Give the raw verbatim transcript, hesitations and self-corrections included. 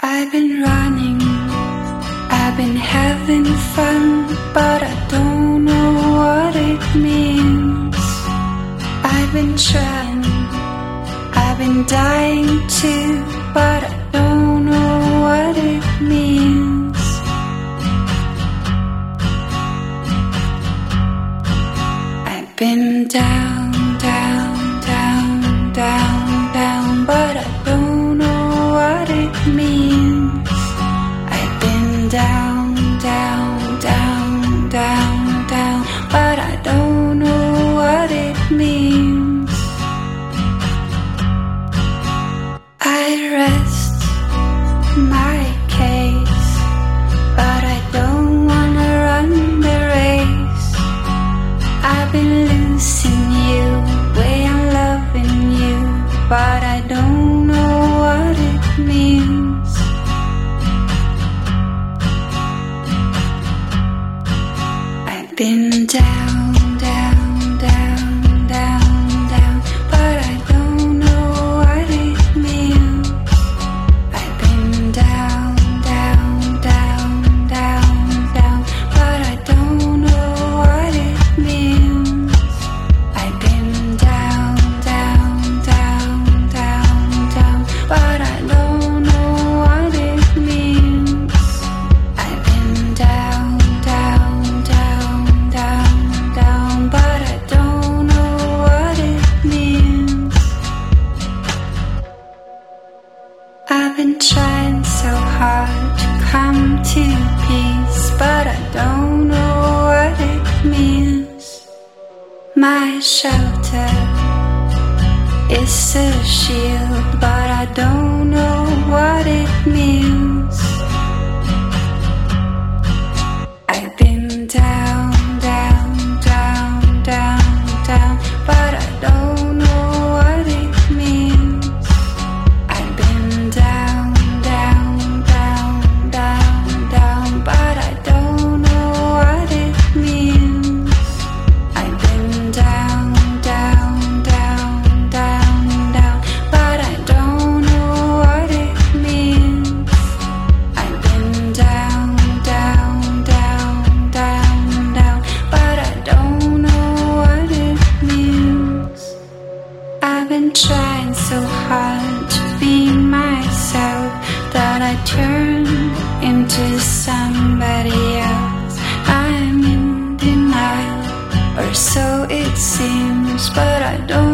I've been running, I've been having fun, but I don't know what it means. I've been trying, I've been dying too, but I don't know what it means. I've been down, down, down, down, down, but I don't know what it means. I've been down, down, down, down, down, but I don't know what it means. I rest my case, but I don't wanna run the race. I've been losing you, way I'm loving you, but I don't know what it means. I've been down, down, down, down, down, but I don't know what it means. I've been down, down, down, down, down, but I don't know what it means. I've been down, down, down, down, down, but I don't know what it means. I've been down, down, down, down, down, but I don't know what it means. I've been trying so hard to come to peace, but I don't know what it means. My shelter is a shield, but I don't know what it means. I've been down, down, down, down, down, but I don't know what it means. I've been down, down, down, down, down, but I don't know what it means. I've been down, down, down, down, down, but I don't know what it means. I've been down, down, down, down, down, but I don't know what it means. I've been trying so hard to be myself that I turn into somebody else. I'm in denial, or so it seems, but I don't